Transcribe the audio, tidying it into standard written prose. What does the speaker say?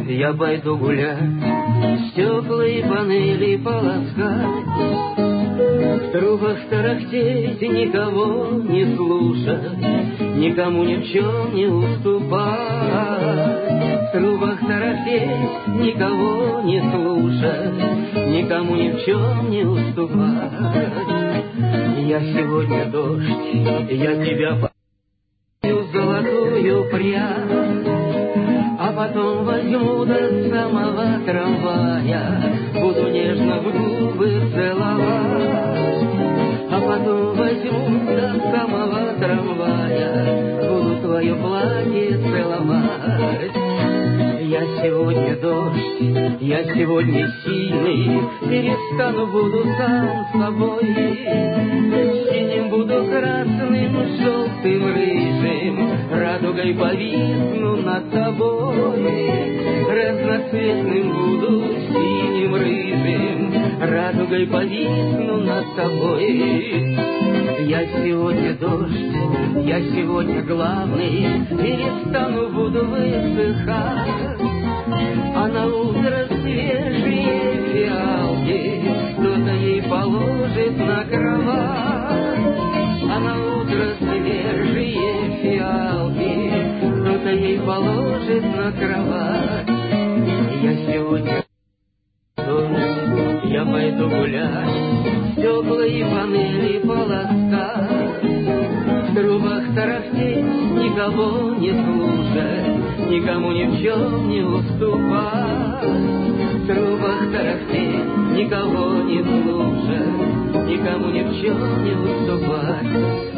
я пойду гулять, стекла и панели полоскать, в трубах тарахтеть, никого не слушать, никому ни в чем не уступать. В трубах тарахтеть, никого не слушать, никому ни в чем не уступать. Я сегодня дождь, я тебя пою золотую прядь, а потом возьму до самого трамвая, буду нежно в губы целовать. А потом возьму до самого трамвая, буду твое платье целовать. Я сегодня дождь, я сегодня сильный, перестану, буду сам с собой. Синим буду, красным, желтым, рыжим, радугой повисну над тобой. Разноцветным буду, синим, рыжим, радугой повисну над тобой. Я сегодня дождь, я сегодня главный, перестану, буду высыхать. А на утро свежие фиалки кто-то ей положит на кровать. А на утро свежие фиалки кто-то ей положит на кровать. Я сегодня дождь, я пойду гулять, стекла и панели полоскать, в трубах тарахтеть, никого не слушать, никому ни в чем не уступать. В трубах тарахтеть, никого не слушать, никому ни в чем не уступать.